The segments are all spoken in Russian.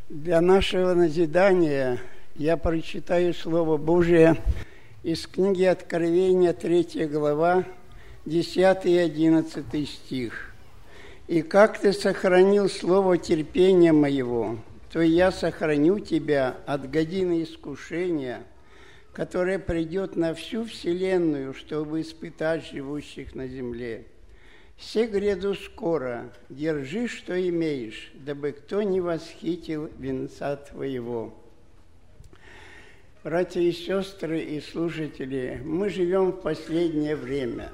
Для нашего назидания я прочитаю Слово Божие из книги Откровения, 3 глава, 10 и 11 стих. «И как ты сохранил слово терпения моего, то я сохраню тебя от годины искушения, которое придет на всю вселенную, чтобы испытать живущих на земле. Се гряду скоро, держи, что имеешь, дабы кто не восхитил венца твоего». Братья и сестры и слушатели, мы живем в последнее время.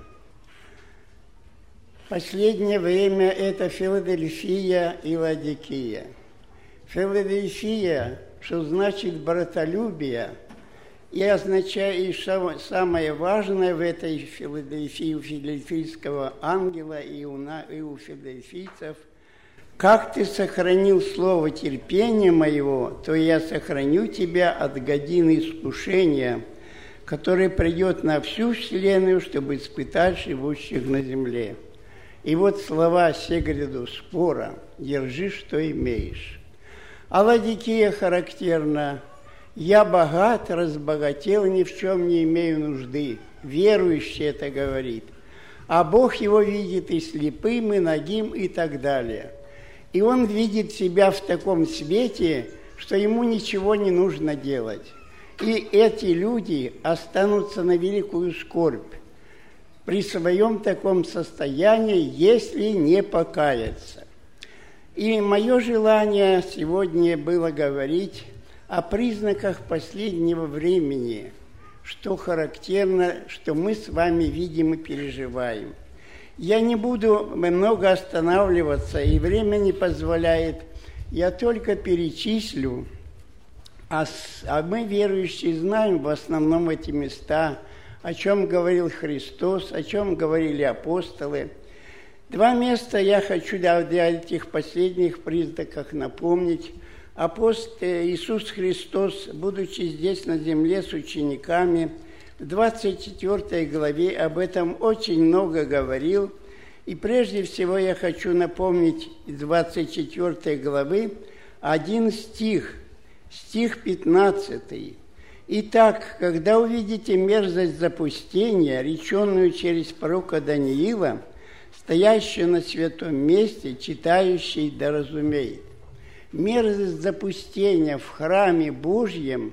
Последнее время – это Филадельфия и Ладикия. Филадельфия, что значит братолюбие, и означает, и самое важное в этой Филадельфии, у филадельфийского ангела и у филадельфийцев: «Как ты сохранил слово терпения моего, то я сохраню тебя от годины искушения, которое придет на всю вселенную, чтобы испытать живущих на земле». И вот слова «се гряду скоро, держи, что имеешь». А Ладикия характерна: «Я богат, разбогател, ни в чем не имею нужды». Верующий это говорит. А Бог его видит и слепым, и нагим, и так далее. И он видит себя в таком свете, что ему ничего не нужно делать. И эти люди останутся на великую скорбь при своем таком состоянии, если не покаяться. И мое желание сегодня было говорить о признаках последнего времени, что характерно, что мы с вами видим и переживаем. Я не буду много останавливаться, и время не позволяет. Я только перечислю, а мы, верующие, знаем в основном эти места, о чем говорил Христос, о чем говорили апостолы. Два места я хочу для этих последних признаков напомнить. Апостол Иисус Христос, будучи здесь на земле с учениками, в 24 главе об этом очень много говорил. И прежде всего я хочу напомнить из 24 главы один стих 15. «Итак, когда увидите мерзость запустения, реченную через пророка Даниила, стоящую на святом месте, читающий да разумеет». Мерзость запустения в храме Божьем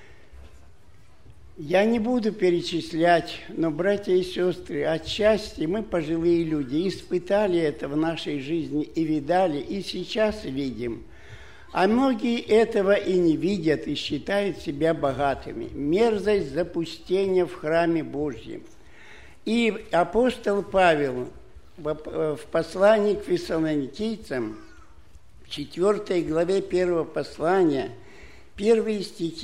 я не буду перечислять, но, братья и сестры, отчасти мы, пожилые люди, испытали это в нашей жизни и видали, и сейчас видим. А многие этого и не видят, и считают себя богатыми. Мерзость запустения в храме Божьем. И апостол Павел в послании к фессалоникийцам, в 4 главе 1 послания, первые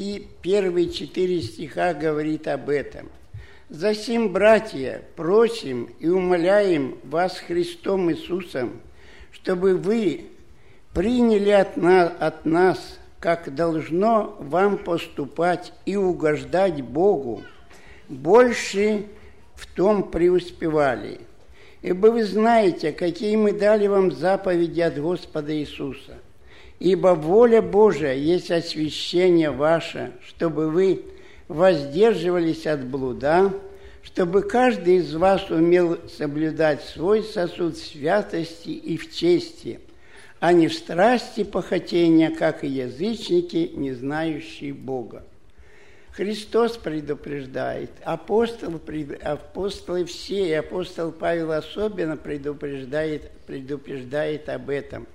4 стиха говорит об этом. «Засим, братья, просим и умоляем вас Христом Иисусом, чтобы вы приняли от нас, как должно вам поступать и угождать Богу, больше в том преуспевали. Ибо вы знаете, какие мы дали вам заповеди от Господа Иисуса. Ибо воля Божия есть освящение ваше, чтобы вы воздерживались от блуда, чтобы каждый из вас умел соблюдать свой сосуд в святости и в чести, а не в страсти похотения, как и язычники, не знающие Бога». Христос предупреждает, апостолы все, и апостол Павел особенно предупреждает об этом.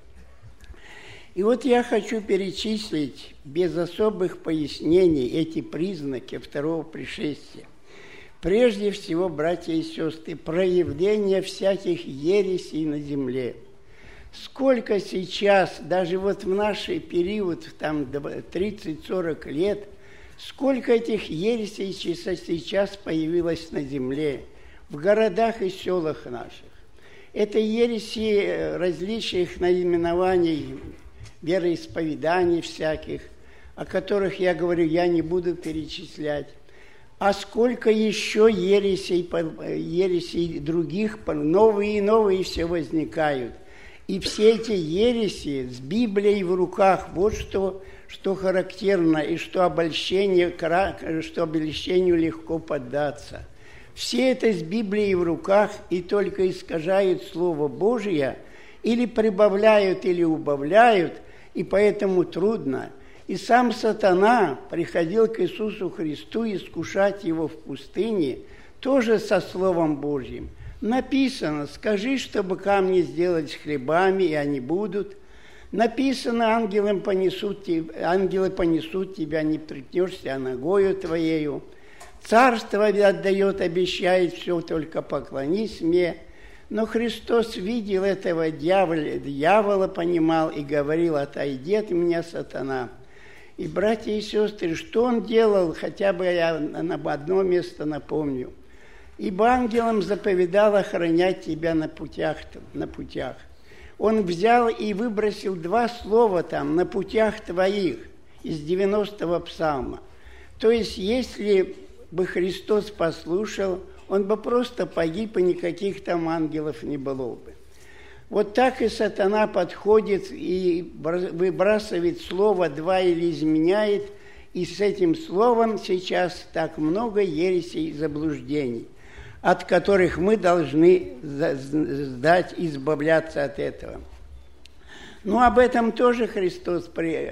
И вот я хочу перечислить без особых пояснений эти признаки второго пришествия. Прежде всего, братья и сестры, проявление всяких ересей на земле. Сколько сейчас, даже вот в наш период, там 30-40 лет, сколько этих ересей сейчас появилось на земле, в городах и селах наших. Это ереси различных наименований, вероисповеданий всяких, о которых я говорю, я не буду перечислять. А сколько еще ересей других, новые и новые все возникают. И все эти ереси с Библией в руках, вот что характерно, и что обольщению легко поддаться. Все это с Библией в руках и только искажают Слово Божие, или прибавляют, или убавляют, и поэтому трудно. И сам сатана приходил к Иисусу Христу искушать его в пустыне, тоже со Словом Божьим. Написано: скажи, чтобы камни сделать хлебами, и они будут. Написано: ангелы понесут тебя, не приткнешься ногою твоею. Царство отдает, обещает, все, только поклонись мне. Но Христос видел этого дьявола понимал и говорил: отойди от меня, сатана. И, братья и сестры, что он делал, хотя бы я на одно место напомню. Ибо ангелам заповедал охранять тебя на путях. Он взял и выбросил 2 слова там: на путях твоих, из 90-го псалма. То есть, если бы Христос послушал, он бы просто погиб, и никаких там ангелов не было бы. Вот так и сатана подходит и выбрасывает слово 2 или изменяет, и с этим словом сейчас так много ересей и заблуждений, от которых мы должны избавляться от этого. Но об этом тоже Христос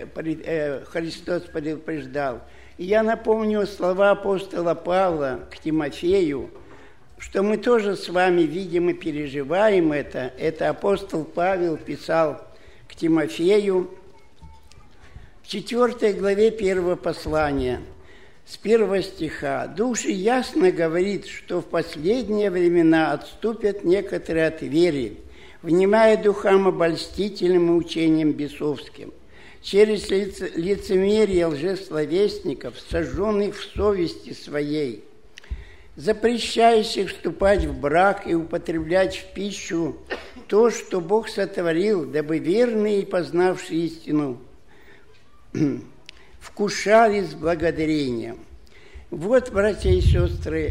предупреждал. И я напомню слова апостола Павла к Тимофею, что мы тоже с вами видим и переживаем это. Это апостол Павел писал к Тимофею в 4 главе 1 послания, с 1 стиха. «Души ясно говорит, что в последние времена отступят некоторые от веры, внимая духам обольстительным и учениям бесовским, через лицемерие лжесловесников, сожженных в совести своей, запрещающих вступать в брак и употреблять в пищу то, что Бог сотворил, дабы верные, познавшие истину, вкушали с благодарением». Вот, братья и сестры,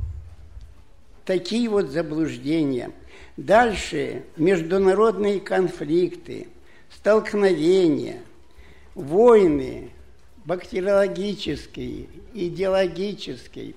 такие вот заблуждения. Дальше международные конфликты, столкновения, войны бактериологические, идеологические,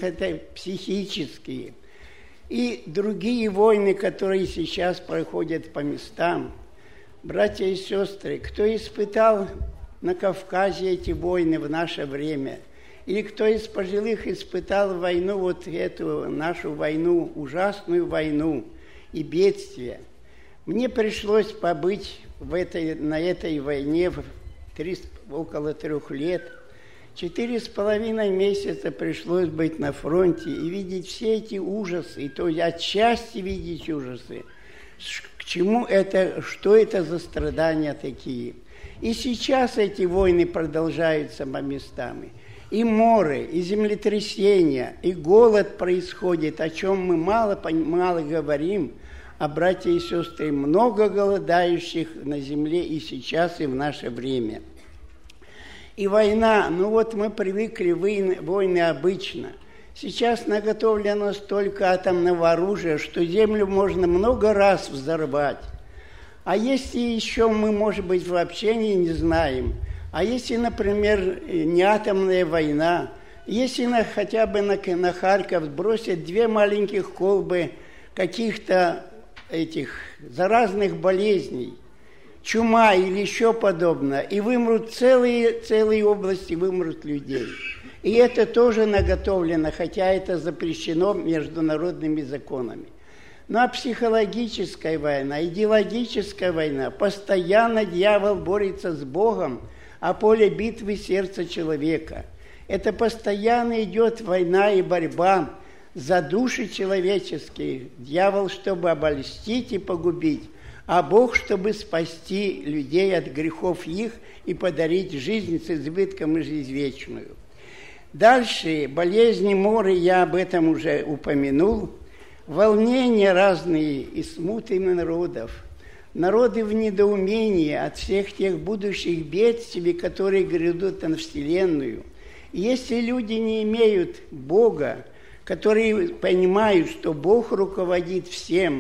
психические и другие войны, которые сейчас проходят по местам. Братья и сестры, кто испытал на Кавказе эти войны в наше время, или кто из пожилых испытал войну, вот эту нашу войну, ужасную войну и бедствие. Мне пришлось побыть на этой войне около 3 лет. 4,5 месяца пришлось быть на фронте и видеть все эти ужасы, и то отчасти видеть ужасы. К чему это, что это за страдания такие? И сейчас эти войны продолжаются по местам. И море, и землетрясения, и голод происходит, о чем мы мало говорим, а, братья и сестры, много голодающих на земле и сейчас, и в наше время. И война, вот мы привыкли, войны обычно. Сейчас наготовлено столько атомного оружия, что землю можно много раз взорвать. А если еще мы, может быть, вообще не знаем, а если, например, не атомная война, если хотя бы на Харьков бросят 2 маленьких колбы каких-то этих заразных болезней, чума или еще подобное, и вымрут целые области, вымрут людей. И это тоже наготовлено, хотя это запрещено международными законами. Ну а психологическая война, идеологическая война, постоянно дьявол борется с Богом, а поле битвы сердца человека. Это постоянно идет война и борьба за души человеческие. Дьявол, чтобы обольстить и погубить, а Бог, чтобы спасти людей от грехов их и подарить жизнь с избытком и жизнь вечную. Дальше болезни моря, я об этом уже упомянул. Волнения разные и смуты народов. Народы в недоумении от всех тех будущих бедствий, которые грядут на Вселенную. И если люди не имеют Бога, которые понимают, что Бог руководит всем,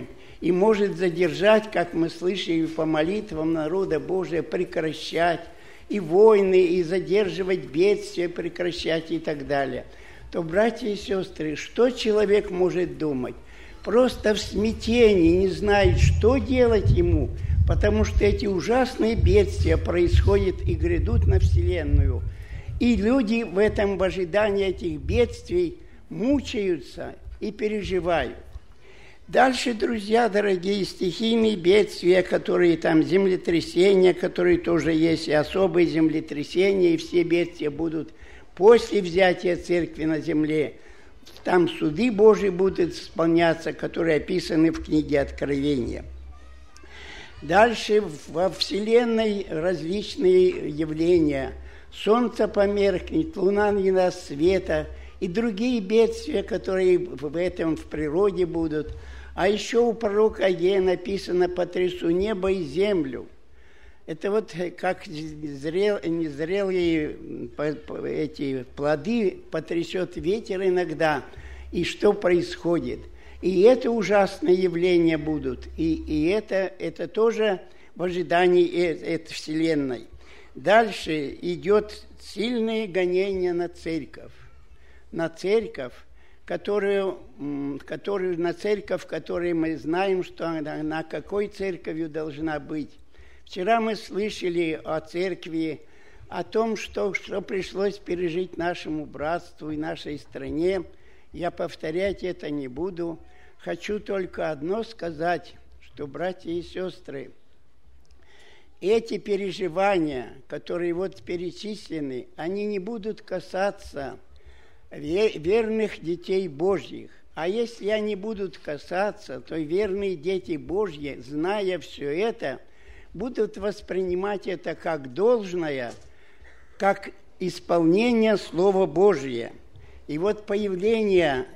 и может задержать, как мы слышали по молитвам народа Божия, прекращать и войны, и задерживать бедствия, прекращать и так далее, то, братья и сестры, что человек может думать? Просто в смятении, не знает, что делать ему, потому что эти ужасные бедствия происходят и грядут на Вселенную. И люди в этом, в ожидании этих бедствий, мучаются и переживают. Дальше, друзья дорогие, стихийные бедствия, которые там, землетрясения, которые тоже есть, и особые землетрясения, и все бедствия будут после взятия церкви на земле. Там суды Божьи будут исполняться, которые описаны в книге Откровения. Дальше во Вселенной различные явления. Солнце померкнет, луна не даст света, и другие бедствия, которые в природе будут. А еще у пророка Агея написано: «Потрясу небо и землю». Это вот как незрелые эти плоды потрясет ветер иногда, и что происходит. И это ужасные явления будут, и это тоже в ожидании этой Вселенной. Дальше идет сильное гонение на церковь, которую мы знаем, что она какой церковью должна быть. Вчера мы слышали о церкви, о том, что пришлось пережить нашему братству и нашей стране. Я повторять это не буду. Хочу только одно сказать, что, братья и сестры, эти переживания, которые вот перечислены, они не будут касаться верных детей Божьих. А если они будут касаться, то верные дети Божьи, зная все это, будут воспринимать это как должное, как исполнение Слова Божия. И вот появление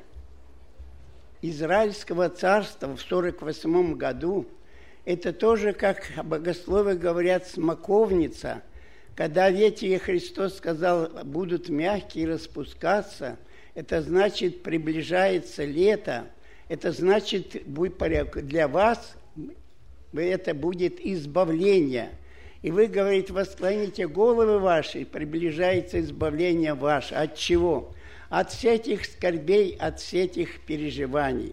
Израильского царства в 48 году, это тоже, как богословы говорят, смоковница. Когда ветви, Христос сказал, будут мягкие распускаться, это значит, приближается лето, это значит, для вас это будет избавление. И вы, говорит, восклоните головы ваши, приближается избавление ваше. От чего? От всех этих скорбей, от всех этих переживаний.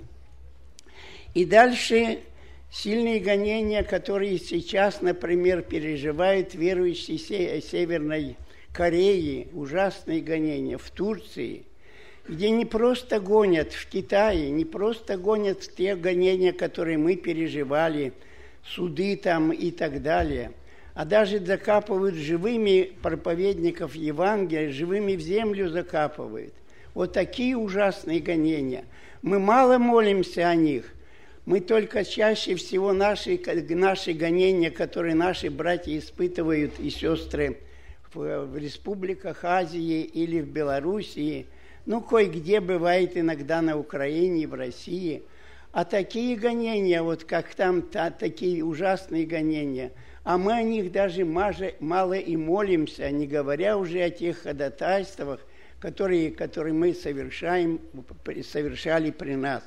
И дальше сильные гонения, которые сейчас, например, переживают верующие Северной Кореи, ужасные гонения в Турции, где не просто гонят в Китае, не просто гонят те гонения, которые мы переживали, суды там и так далее, а даже закапывают живыми проповедников Евангелия, живыми в землю закапывают. Вот такие ужасные гонения. Мы мало молимся о них. Мы только чаще всего наши гонения, которые наши братья испытывают и сестры в республиках Азии или в Белоруссии, кое-где бывает иногда на Украине, в России. А такие гонения, вот как там такие ужасные гонения, а мы о них даже мало и молимся, не говоря уже о тех ходатайствах, которые мы совершали при нас.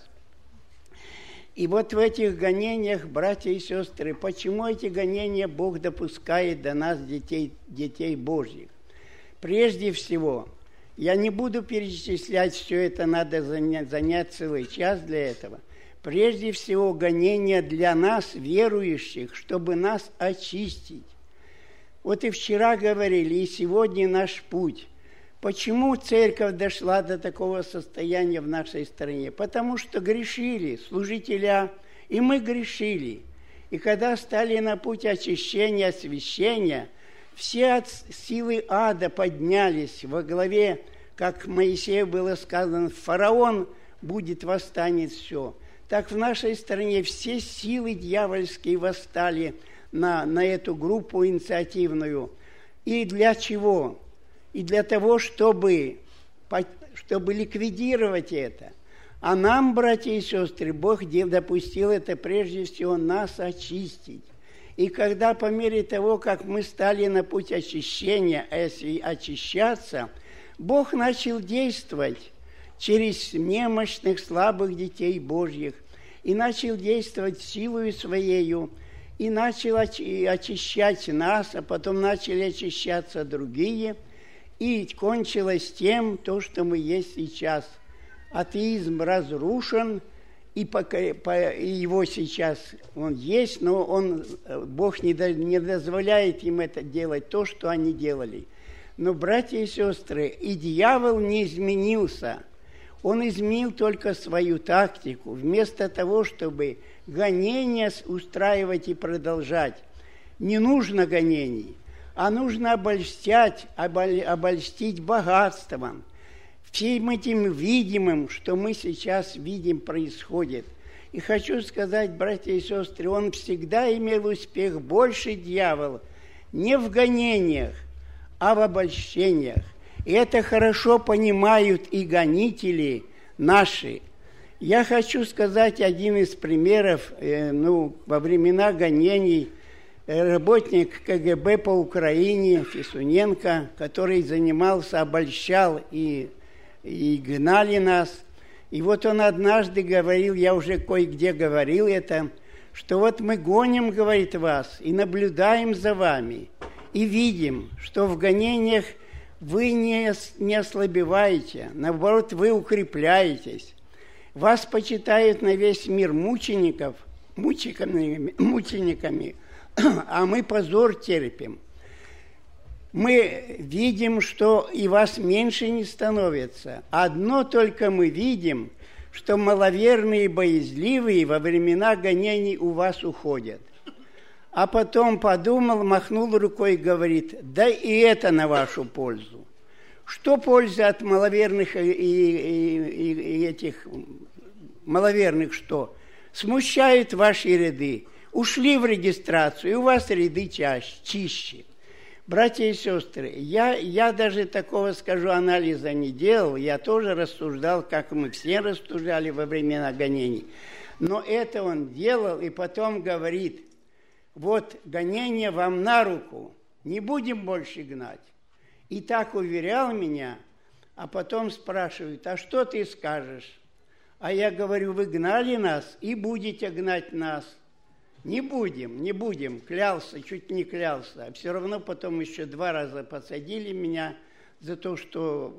И вот в этих гонениях, братья и сестры, почему эти гонения Бог допускает до нас, детей Божьих? Прежде всего, я не буду перечислять все это, надо занять целый час для этого. Прежде всего, гонения для нас, верующих, чтобы нас очистить. Вот и вчера говорили, и сегодня наш путь. Почему церковь дошла до такого состояния в нашей стране? Потому что грешили служителя, и мы грешили. И когда стали на путь очищения, освящения, все от силы ада поднялись во главе, как Моисею было сказано, фараон будет, восстанет все. Так в нашей стране все силы дьявольские восстали на эту группу инициативную. И для чего? И для того, чтобы ликвидировать это. А нам, братья и сестры, Бог допустил это прежде всего нас очистить. И когда по мере того, как мы стали на путь очищения, очищаться, Бог начал действовать через немощных, слабых детей Божьих. и начал действовать силою Своею, и начал очищать нас, а потом начали очищаться другие, и кончилось тем, то, что мы есть сейчас. Атеизм разрушен, и его сейчас он есть, но Бог не дозволяет им это делать, то, что они делали. Но, братья и сестры, и дьявол не изменился. Он изменил только свою тактику. Вместо того, чтобы гонения устраивать и продолжать, не нужно гонений, а нужно обольстить богатством. Всем этим видимым, что мы сейчас видим, происходит. И хочу сказать, братья и сестры, он всегда имел успех больше, дьявол, не в гонениях, а в обольщениях. И это хорошо понимают и гонители наши. Я хочу сказать один из примеров. Во времена гонений работник КГБ по Украине Фисуненко, который занимался, обольщал и гнали нас. И вот он однажды говорил, я уже кое-где говорил это, что вот мы гоним, говорит, вас и наблюдаем за вами, и видим, что в гонениях вы не ослабеваете, наоборот, вы укрепляетесь. Вас почитают на весь мир мучениками, а мы позор терпим. Мы видим, что и вас меньше не становится. Одно только мы видим, что маловерные и боязливые во времена гонений у вас уходят. А потом подумал, махнул рукой и говорит, да и это на вашу пользу. Что польза от маловерных и этих маловерных что? Смущают ваши ряды. Ушли в регистрацию, и у вас ряды чище. Братья и сестры, я даже такого, скажу, анализа не делал. Я тоже рассуждал, как мы все рассуждали во времена гонений. Но это он делал, и потом говорит, вот гонение вам на руку, не будем больше гнать. И так уверял меня, а потом спрашивает, а что ты скажешь? А я говорю, вы гнали нас и будете гнать нас. Не будем, клялся, чуть не клялся. А все равно потом еще 2 раза посадили меня за то, что,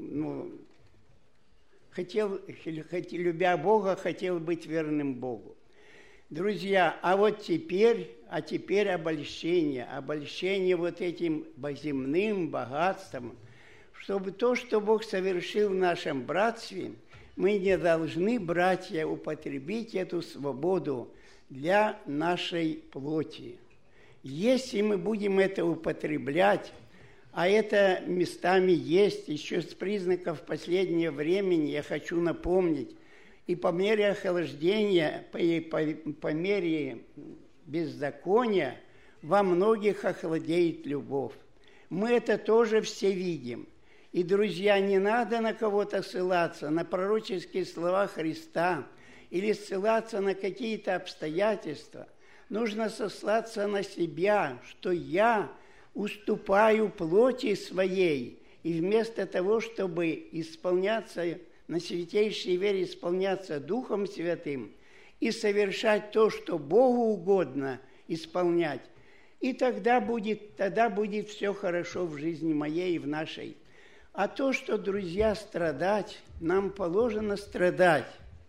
любя Бога, хотел быть верным Богу. Друзья, а теперь обольщение вот этим земным богатством, чтобы то, что Бог совершил в нашем братстве, мы не должны, братья, употребить эту свободу для нашей плоти. Если мы будем это употреблять, а это местами есть, еще с признаков последнего времени, я хочу напомнить, и по мере охлаждения, по мере беззакония, во многих охладеет любовь. Мы это тоже все видим. И, друзья, не надо на кого-то ссылаться, на пророческие слова Христа, или ссылаться на какие-то обстоятельства. Нужно сослаться на себя, что я уступаю плоти своей, и вместо того, чтобы исполняться на святейшей вере, исполняться Духом Святым и совершать то, что Богу угодно исполнять, и тогда будет все хорошо в жизни моей и в нашей. А то, что, друзья, страдать, нам положено страдать.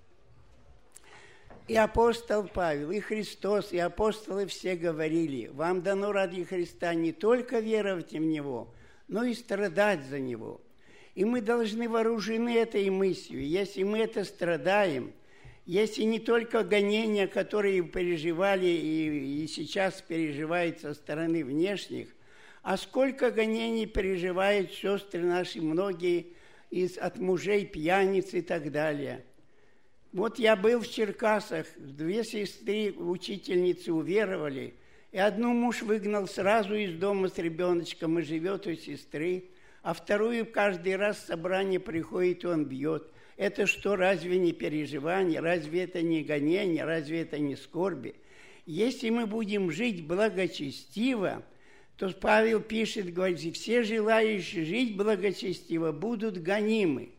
И апостол Павел, и Христос, и апостолы все говорили, вам дано ради Христа не только веровать в Него, но и страдать за Него. И мы должны вооружены этой мыслью. Если мы это страдаем, если не только гонения, которые переживали и сейчас переживают со стороны внешних, а сколько гонений переживают сестры наши, многие от мужей пьяниц и так далее. Вот я был в Черкасах, 2 сестры, учительницы уверовали, и одну муж выгнал сразу из дома с ребеночком и живет у сестры, а вторую каждый раз в собрание приходит, и он бьет. Это что, разве не переживание, разве это не гонение, разве это не скорби? Если мы будем жить благочестиво, то Павел пишет, говорит, все желающие жить благочестиво будут гонимы.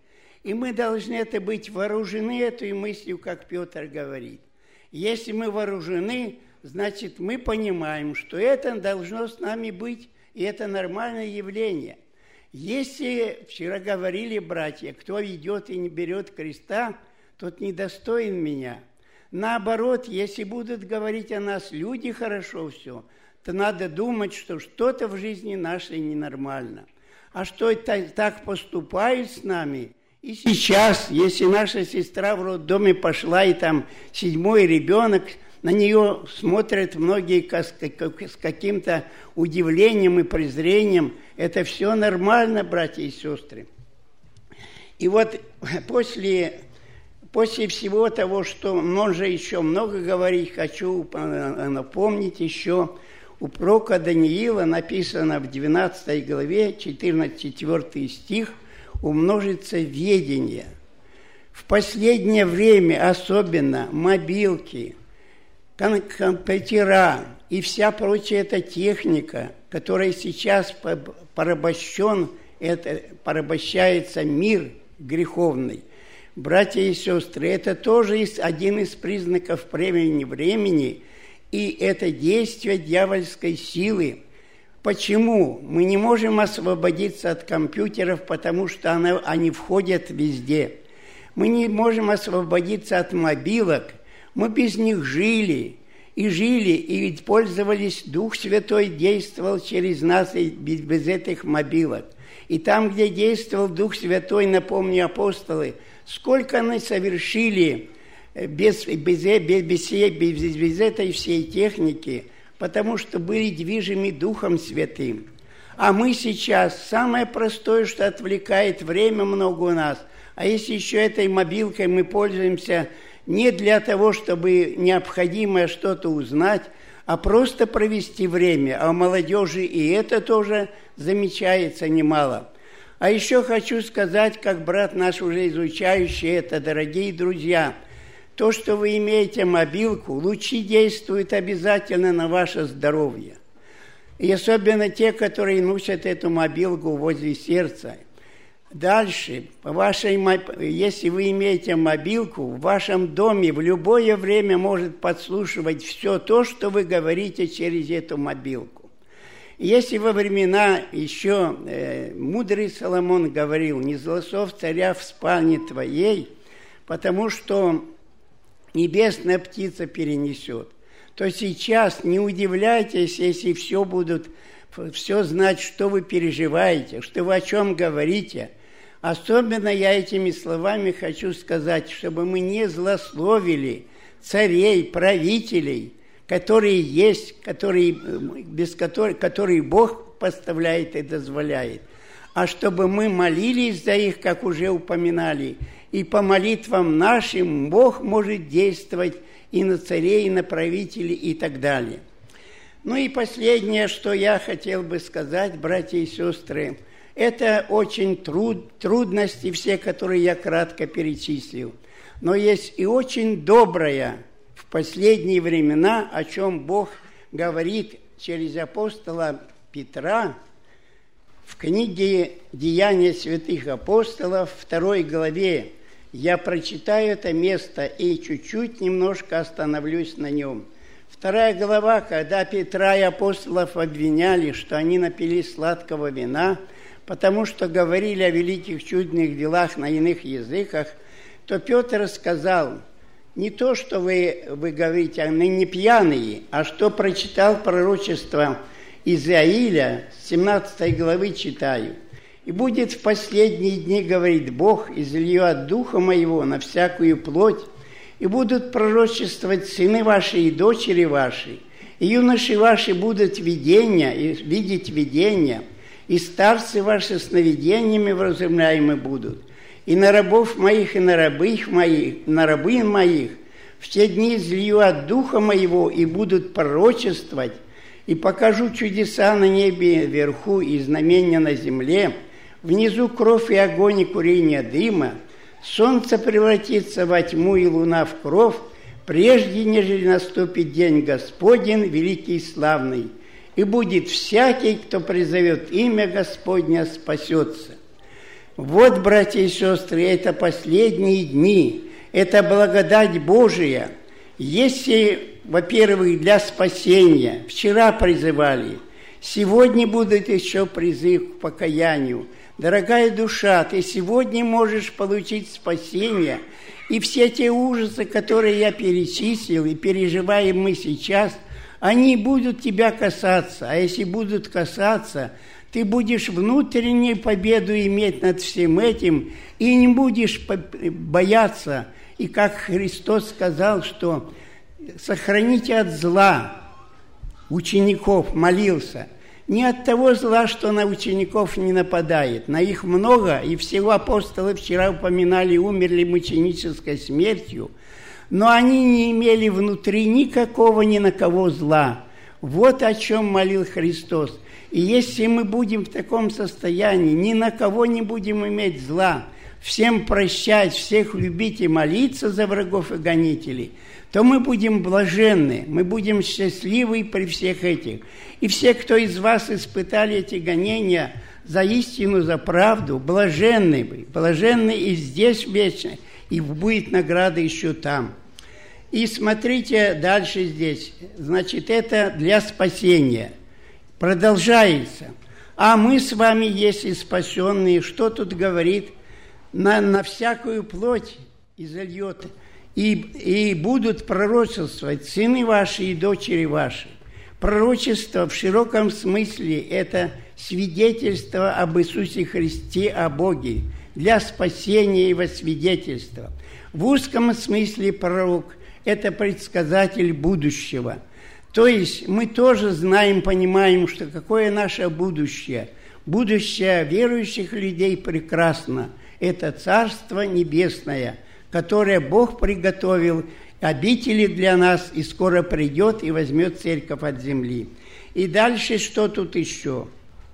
И мы должны это быть вооружены этой мыслью, как Петр говорит. Если мы вооружены, значит, мы понимаем, что это должно с нами быть, и это нормальное явление. Если, вчера говорили братья, кто ведет и не берет креста, тот недостоин меня. Наоборот, если будут говорить о нас люди хорошо все, то надо думать, что что-то в жизни нашей ненормально. А что это так поступают с нами? И сейчас, если наша сестра в роддоме пошла, и там 7-й ребенок, на нее смотрят многие с каким-то удивлением и презрением. Это все нормально, братья и сестры. И вот после всего того, что можно еще много говорить, хочу напомнить еще, у пророка Даниила написано в 12 главе, 14 стих, умножится ведение. В последнее время особенно мобилки, компьютера и вся прочая эта техника, которая сейчас порабощается мир греховный. Братья и сестры, это тоже один из признаков времени, и это действие дьявольской силы. Почему? Мы не можем освободиться от компьютеров, потому что они входят везде. Мы не можем освободиться от мобилок. Мы без них жили, и пользовались. Дух Святой действовал через нас и без этих мобилок. И там, где действовал Дух Святой, напомню, апостолы, сколько они совершили без этой всей техники, потому что были движимы Духом Святым. А мы сейчас, самое простое, что отвлекает время много у нас, а если еще этой мобилкой мы пользуемся не для того, чтобы необходимое что-то узнать, а просто провести время. А у молодежи и это тоже замечается немало. А еще хочу сказать, как брат наш уже изучающий это, дорогие друзья, то, что вы имеете мобилку, лучи действуют обязательно на ваше здоровье. И особенно те, которые носят эту мобилку возле сердца. Дальше, если вы имеете мобилку, в вашем доме в любое время может подслушивать все то, что вы говорите через эту мобилку. Если во времена еще мудрый Соломон говорил: «Не злословь царя в спальне твоей, потому что небесная птица перенесет», то сейчас не удивляйтесь, если все знать, что вы переживаете, что вы о чем говорите. Особенно я этими словами хочу сказать, чтобы мы не злословили царей, правителей, которые есть, которые Бог поставляет и дозволяет, а чтобы мы молились за их, как уже упоминали, и по молитвам нашим Бог может действовать и на царей, и на правителей, и так далее. Ну и последнее, что я хотел бы сказать, братья и сестры, это очень трудности все, которые я кратко перечислил. Но есть и очень доброе в последние времена, о чем Бог говорит через апостола Петра в книге «Деяния святых апостолов», 2 главе. Я прочитаю это место и чуть-чуть немножко остановлюсь на нем. 2 глава, когда Петра и апостолов обвиняли, что они напились сладкого вина, потому что говорили о великих чудных делах на иных языках, то Петр сказал: не то, что вы говорите, они не пьяные, а что прочитал пророчество Изаиля, 17 главы читаю. «И будет в последние дни, говорит Бог, излью от Духа Моего на всякую плоть, и будут пророчествовать сыны ваши и дочери ваши, и юноши ваши будут видеть видения, и старцы ваши сновидениями вразумляемы будут. И на рабов моих, и на рабынь моих в те дни излью от Духа Моего, и будут пророчествовать, и покажу чудеса на небе вверху и знамения на земле, внизу кровь и огонь и курение дыма, солнце превратится во тьму и луна в кровь, прежде нежели наступит день Господень, великий и славный, и будет всякий, кто призовет имя Господня, спасется». Вот, братья и сестры, это последние дни, это благодать Божия. Если, во-первых, для спасения, вчера призывали, сегодня будет еще призыв к покаянию. Дорогая душа, ты сегодня можешь получить спасение, и все те ужасы, которые я перечислил и переживаем мы сейчас, они будут тебя касаться. А если будут касаться, ты будешь внутреннюю победу иметь над всем этим и не будешь бояться. И как Христос сказал, что сохраните от зла учеников, молился. Не от того зла, что на учеников не нападает. На их много, и всего апостолы вчера упоминали, умерли мученической смертью. Но они не имели внутри никакого ни на кого зла. Вот о чем молил Христос. И если мы будем в таком состоянии, ни на кого не будем иметь зла, всем прощать, всех любить и молиться за врагов и гонителей, то мы будем блаженны, мы будем счастливы при всех этих. И все, кто из вас испытали эти гонения за истину, за правду, блаженны вы, блаженны и здесь вечно, и будет награда еще там. И смотрите дальше здесь. Значит, это для спасения. Продолжается. А мы с вами, если спасенные, что тут говорит? На всякую плоть изольет, и будут пророчествовать сыны ваши и дочери ваши. Пророчество в широком смысле – это свидетельство об Иисусе Христе, о Боге, для спасения и во свидетельство. В узком смысле пророк – это предсказатель будущего. То есть мы тоже знаем, понимаем, что какое наше будущее. Будущее верующих людей прекрасно. Это Царство Небесное, которое Бог приготовил, обители для нас, и скоро придет и возьмет церковь от земли. И дальше что тут еще?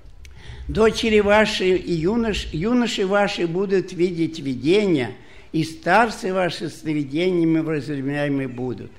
Дочери ваши и юноши ваши будут видеть видения, и старцы ваши сновидениями вразумляемы будут.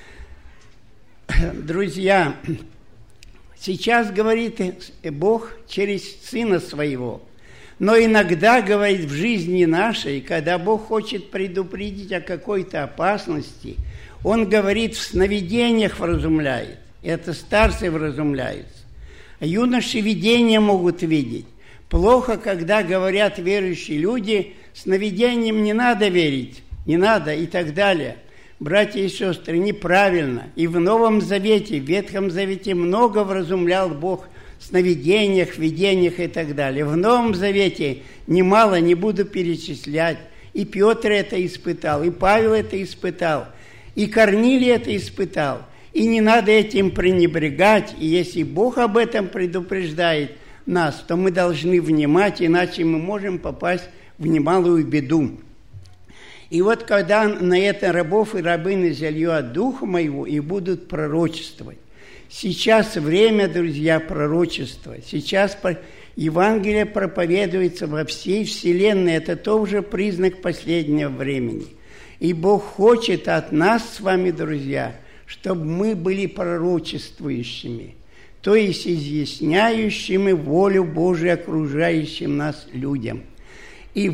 Друзья, сейчас говорит Бог через Сына Своего, но иногда говорит в жизни нашей, когда Бог хочет предупредить о какой-то опасности, Он говорит в сновидениях вразумляет. Это старцы вразумляются. А юноши видения могут видеть. Плохо, когда говорят верующие люди, сновидениям не надо верить, не надо и так далее. Братья и сестры, неправильно. И в Новом Завете, в Ветхом Завете много вразумлял Бог в сновидениях, видениях и так далее. В Новом Завете немало, не буду перечислять. И Петр это испытал, и Павел это испытал, и Корнилий это испытал. И не надо этим пренебрегать. И если Бог об этом предупреждает нас, то мы должны внимать, иначе мы можем попасть в немалую беду. И вот когда на это рабов и рабыни зальет Духа Моего и будут пророчествовать. Сейчас время, друзья, пророчества. Сейчас Евангелие проповедуется во всей вселенной. Это тоже признак последнего времени. И Бог хочет от нас с вами, друзья, чтобы мы были пророчествующими, то есть изъясняющими волю Божию окружающим нас людям. И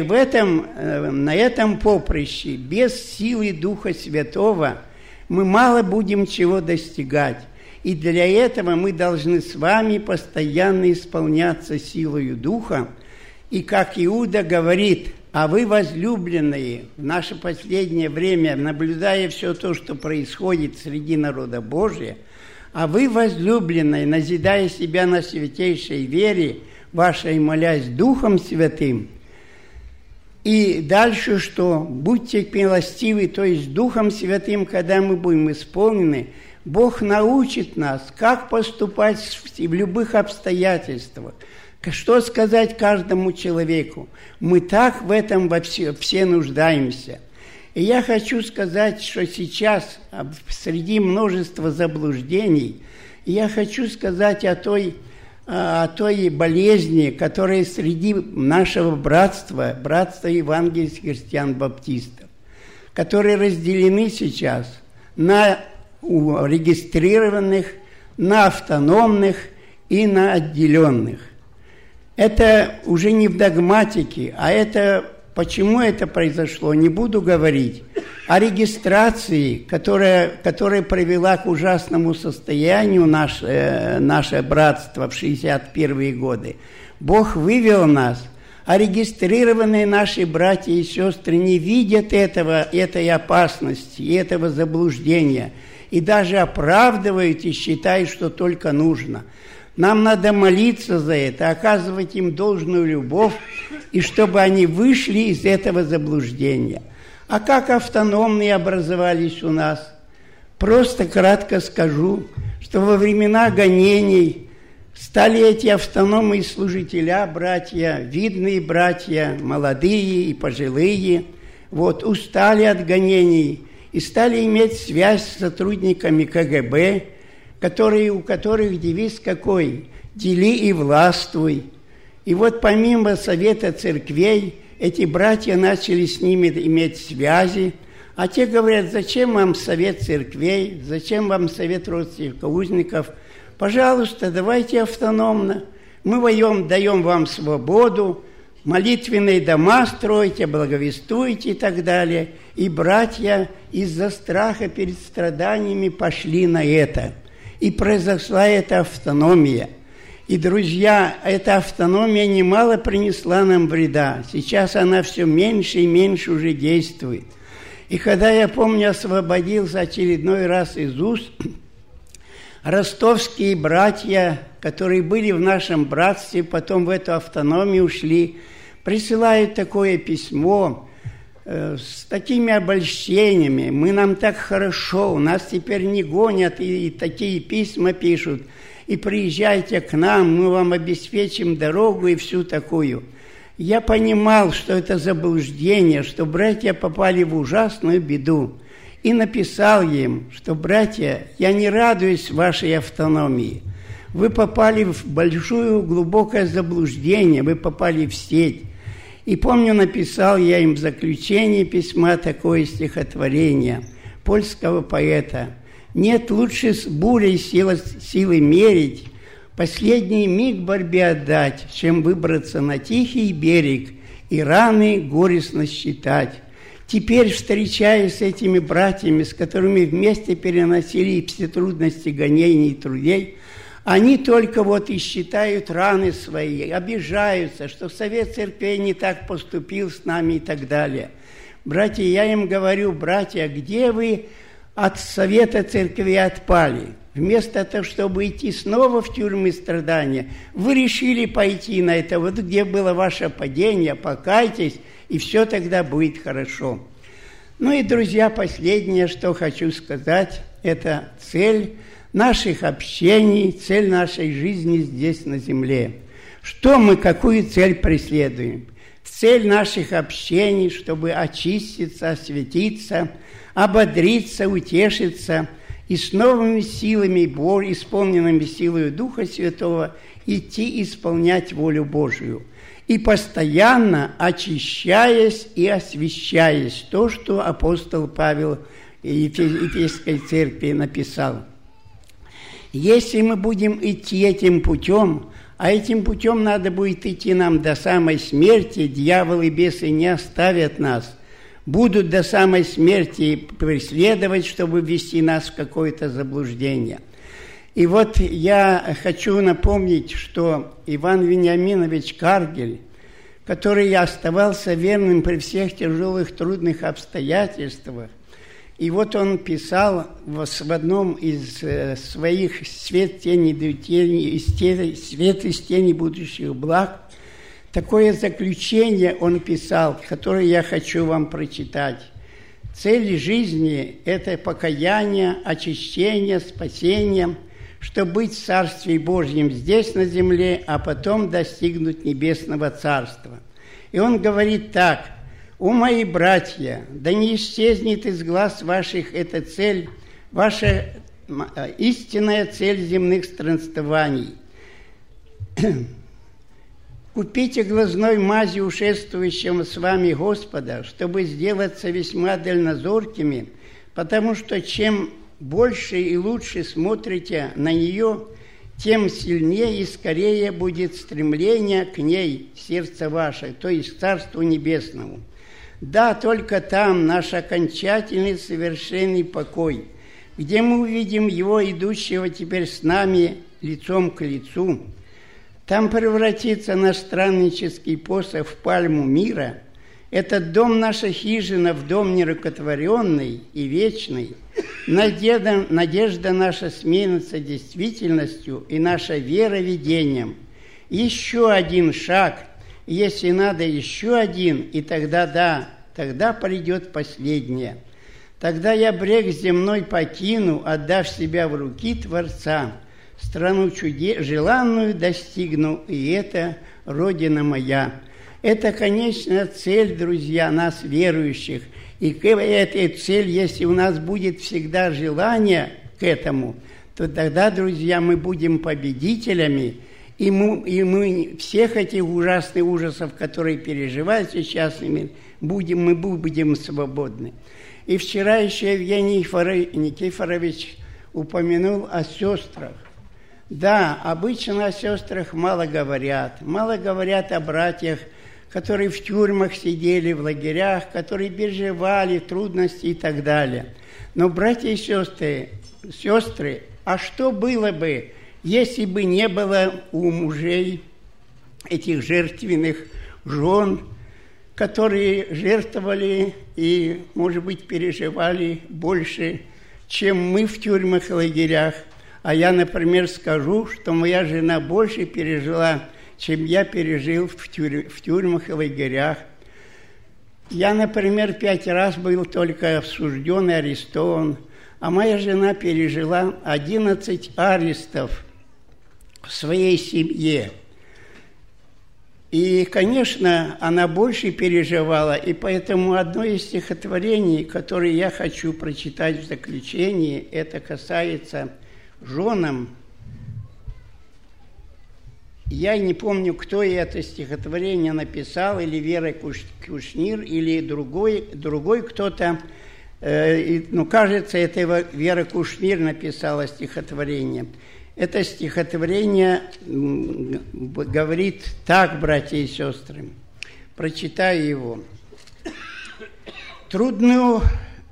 на этом поприще, без силы Духа Святого, мы мало будем чего достигать. И для этого мы должны с вами постоянно исполняться силою Духа. И как Иуда говорит, а вы, возлюбленные, в наше последнее время, наблюдая все то, что происходит среди народа Божия, а вы, возлюбленные, назидая себя на святейшей вере вашей, молясь Духом Святым, и дальше что? Будьте милостивы, то есть Духом Святым, когда мы будем исполнены, Бог научит нас, как поступать в любых обстоятельствах, что сказать каждому человеку. Мы так в этом все нуждаемся. И я хочу сказать, что сейчас среди множества заблуждений, я хочу сказать о той болезни, которая среди нашего братства евангельских христиан-баптистов, которые разделены сейчас на регистрированных, на автономных и на отделенных. Это уже не в догматике, а это, почему это произошло, не буду говорить. О регистрации, которая привела к ужасному состоянию наше братство в 61-е годы. Бог вывел нас, а регистрированные наши братья и сестры не видят этой опасности, этого заблуждения, и даже оправдывают и считают, что только нужно. Нам надо молиться за это, оказывать им должную любовь, и чтобы они вышли из этого заблуждения. А как автономные образовались у нас? Просто кратко скажу, что во времена гонений стали эти автономные служителя, братья, видные братья, молодые и пожилые, устали от гонений и стали иметь связь с сотрудниками КГБ, у которых девиз какой? «Дели и властвуй». И помимо Совета Церквей, эти братья начали с ними иметь связи, а те говорят: зачем вам Совет Церквей, зачем вам Совет родственников узников? Пожалуйста, давайте автономно. Мы даем вам свободу, молитвенные дома стройте, благовествуйте и так далее. И братья из-за страха перед страданиями пошли на это. И произошла эта автономия. И, друзья, эта автономия немало принесла нам вреда. Сейчас она все меньше и меньше уже действует. И когда, я помню, освободился очередной раз из уст, ростовские братья, которые были в нашем братстве, потом в эту автономию ушли, присылают такое письмо с такими обольщениями. Нам так хорошо, нас теперь не гонят, и такие письма пишут. И приезжайте к нам, мы вам обеспечим дорогу и всю такую. Я понимал, что это заблуждение, что братья попали в ужасную беду. И написал им, что, братья, я не радуюсь вашей автономии. Вы попали в большое, глубокое заблуждение, вы попали в сеть. И помню, написал я им в заключении письма такое стихотворение польского поэта: «Нет лучше с бурей силы мерить, последний миг борьбе отдать, чем выбраться на тихий берег и раны горестно считать». Теперь, встречаясь с этими братьями, с которыми вместе переносили все трудности гонений и трудей, они только и считают раны свои, обижаются, что Совет Церквей не так поступил с нами и так далее. Братья, я им говорю: братья, где вы от Совета Церкви отпали? Вместо того, чтобы идти снова в тюрьмы страдания, вы решили пойти на это. Где было ваше падение, покайтесь, и все тогда будет хорошо. И, друзья, последнее, что хочу сказать, это цель наших общений, цель нашей жизни здесь на земле. Какую цель преследуем? Цель наших общений, чтобы очиститься, осветиться, ободриться, утешиться и с новыми силами, исполненными силой Духа Святого, идти исполнять волю Божию. И постоянно очищаясь и освящаясь, то, что апостол Павел Ефесской церкви написал. Если мы будем идти этим путем, а этим путем надо будет идти нам до самой смерти, дьявол и бесы не оставят нас, будут до самой смерти преследовать, чтобы ввести нас в какое-то заблуждение. И я хочу напомнить, что Иван Вениаминович Каргель, который оставался верным при всех тяжелых, трудных обстоятельствах, и он писал в одном из своих «Свет из тени будущих благ», такое заключение он писал, которое я хочу вам прочитать. Цель жизни – это покаяние, очищение, спасение, чтобы быть в Царстве Божьем здесь на земле, а потом достигнуть Небесного Царства. И он говорит так: «О мои братья, да не исчезнет из глаз ваших эта цель, ваша истинная цель земных странствований. Купите глазной мази у шествующего с вами Господа, чтобы сделаться весьма дальнозоркими, потому что чем больше и лучше смотрите на нее, тем сильнее и скорее будет стремление к ней, сердце ваше, то есть к Царству Небесному. Да, только там наш окончательный совершенный покой, где мы увидим Его, идущего теперь с нами лицом к лицу. Там превратится наш страннический посох в пальму мира. Этот дом, наша хижина, в дом нерукотворенный и вечный. Надежда наша сменится действительностью, и наша вера видением. Еще один шаг, если надо еще один, и тогда придет последнее. Тогда я брег земной покину, отдав себя в руки Творца. Страну желанную достигну, и это Родина моя. Это конечная цель, друзья, нас, верующих. И к этой цели, если у нас будет всегда желание к этому, то тогда, друзья, мы будем победителями, и мы всех этих ужасных ужасов, которые переживают сейчас, мы будем свободны. И вчера еще Евгений Никифорович упомянул о сестрах. Да, обычно о сестрах мало говорят о братьях, которые в тюрьмах сидели, в лагерях, которые переживали трудности и так далее. Но, братья и сестры, а что было бы, если бы не было у мужей этих жертвенных жен, которые жертвовали и, может быть, переживали больше, чем мы в тюрьмах и лагерях? А я, например, скажу, что моя жена больше пережила, чем я пережил в тюрьмах и лагерях. Я, например, 5 раз был только осужден и арестован, а моя жена пережила 11 арестов в своей семье. И, конечно, она больше переживала, и поэтому одно из стихотворений, которое я хочу прочитать в заключении, это касается женам. Я не помню, кто это стихотворение написал, или Вера Кушнир, или другой кто-то. Кажется, это Вера Кушнир написала стихотворение. Это стихотворение говорит так, братья и сестры. Прочитаю его. Трудную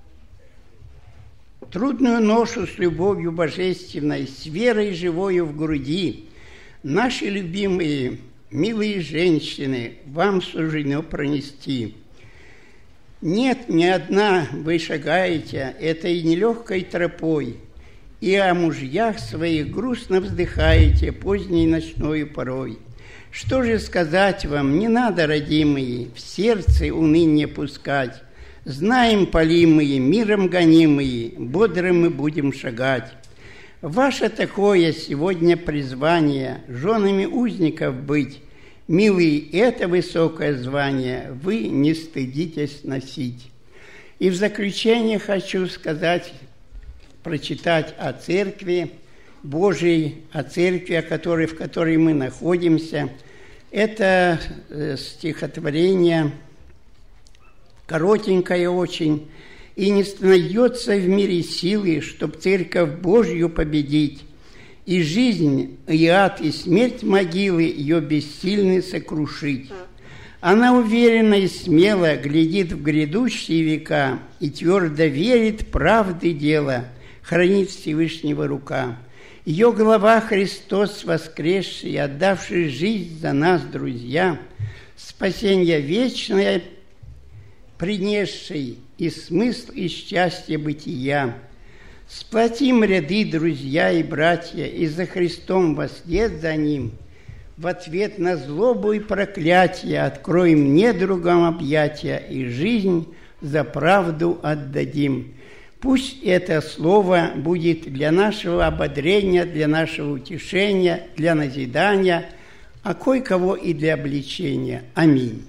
ношу с любовью божественной, с верой живою в груди, наши любимые, милые женщины, вам суждено пронести. Нет, не одна вы шагаете этой нелегкой тропой, и о мужьях своих грустно вздыхаете поздней ночною порой. Что же сказать вам, не надо, родимые, в сердце уныние пускать. Знаем, полимые, миром гонимые, бодро мы будем шагать. Ваше такое сегодня призвание, женами узников быть. Милые, это высокое звание вы не стыдитесь носить. И в заключение хочу сказать, прочитать о Церкви Божией, о Церкви, в которой мы находимся. Это стихотворение коротенькое очень. «И не найдется в мире силы, чтоб Церковь Божью победить, и жизнь, и ад, и смерть могилы ее бессильны сокрушить. Она уверенно и смело глядит в грядущие века и твердо верит правды дела, хранит Всевышнего рука. Ее глава Христос воскресший, отдавший жизнь за нас, друзья, спасение вечное принесший и смысл, и счастье бытия. Сплотим ряды, друзья и братья, и за Христом вослед за Ним. В ответ на злобу и проклятие откроем недругам объятия, и жизнь за правду отдадим. Пусть это слово будет для нашего ободрения, для нашего утешения, для назидания, а кое-кого и для обличения. Аминь.